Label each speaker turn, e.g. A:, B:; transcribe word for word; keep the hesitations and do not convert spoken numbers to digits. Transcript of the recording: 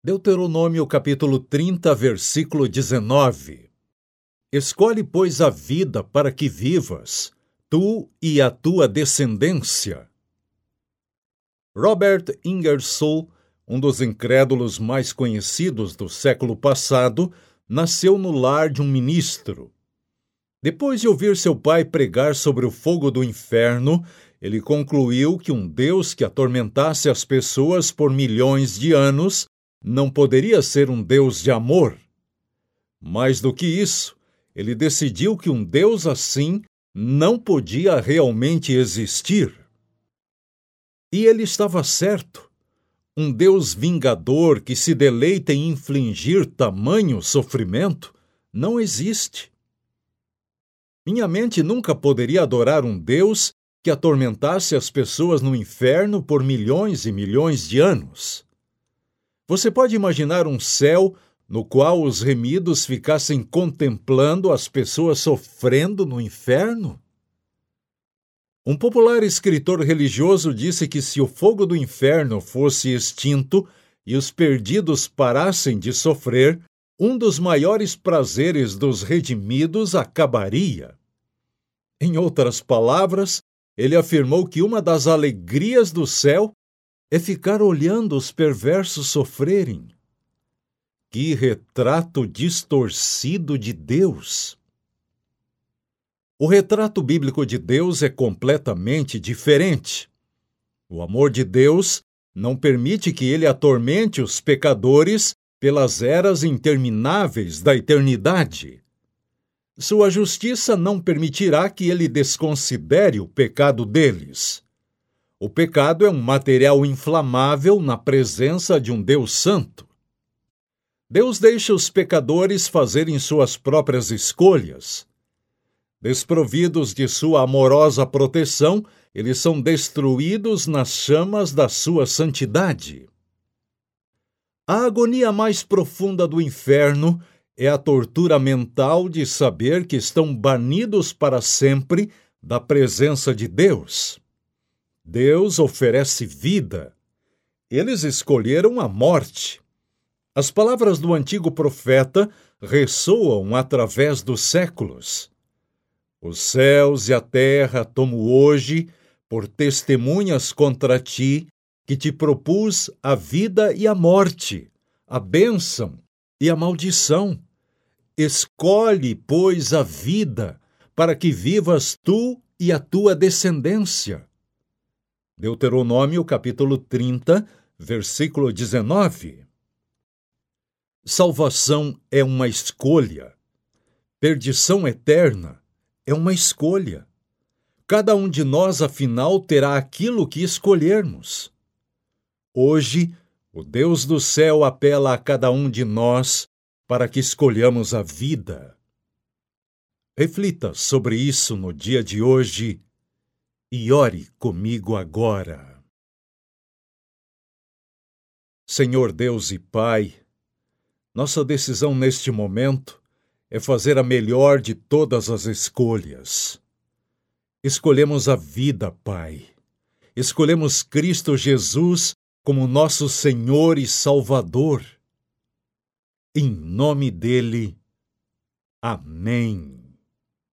A: Deuteronômio capítulo trinta, versículo dezenove. Escolhe, pois, a vida para que vivas, tu e a tua descendência. Robert Ingersoll, um dos incrédulos mais conhecidos do século passado, nasceu no lar de um ministro. Depois de ouvir seu pai pregar sobre o fogo do inferno, ele concluiu que um Deus que atormentasse as pessoas por milhões de anos não poderia ser um Deus de amor. Mais do que isso, ele decidiu que um Deus assim não podia realmente existir. E ele estava certo. Um Deus vingador que se deleita em infligir tamanho sofrimento não existe. Minha mente nunca poderia adorar um Deus que atormentasse as pessoas no inferno por milhões e milhões de anos. Você pode imaginar um céu no qual os remidos ficassem contemplando as pessoas sofrendo no inferno? Um popular escritor religioso disse que se o fogo do inferno fosse extinto e os perdidos parassem de sofrer, um dos maiores prazeres dos redimidos acabaria. Em outras palavras, ele afirmou que uma das alegrias do céu é ficar olhando os perversos sofrerem. Que retrato distorcido de Deus! O retrato bíblico de Deus é completamente diferente. O amor de Deus não permite que ele atormente os pecadores pelas eras intermináveis da eternidade. Sua justiça não permitirá que ele desconsidere o pecado deles. O pecado é um material inflamável na presença de um Deus santo. Deus deixa os pecadores fazerem suas próprias escolhas. Desprovidos de sua amorosa proteção, eles são destruídos nas chamas da sua santidade. A agonia mais profunda do inferno é a tortura mental de saber que estão banidos para sempre da presença de Deus. Deus oferece vida. Eles escolheram a morte. As palavras do antigo profeta ressoam através dos séculos. Os céus e a terra tomo hoje por testemunhas contra ti, que te propus a vida e a morte, a bênção e a maldição. Escolhe, pois, a vida, para que vivas tu e a tua descendência. Deuteronômio capítulo trinta, versículo dezenove. Salvação é uma escolha. Perdição eterna é uma escolha. Cada um de nós, afinal, terá aquilo que escolhermos. Hoje, o Deus do céu apela a cada um de nós para que escolhamos a vida. Reflita sobre isso no dia de hoje e ore comigo agora. Senhor Deus e Pai, nossa decisão neste momento é fazer a melhor de todas as escolhas. Escolhemos a vida, Pai. Escolhemos Cristo Jesus como nosso Senhor e Salvador. Em nome dele, amém.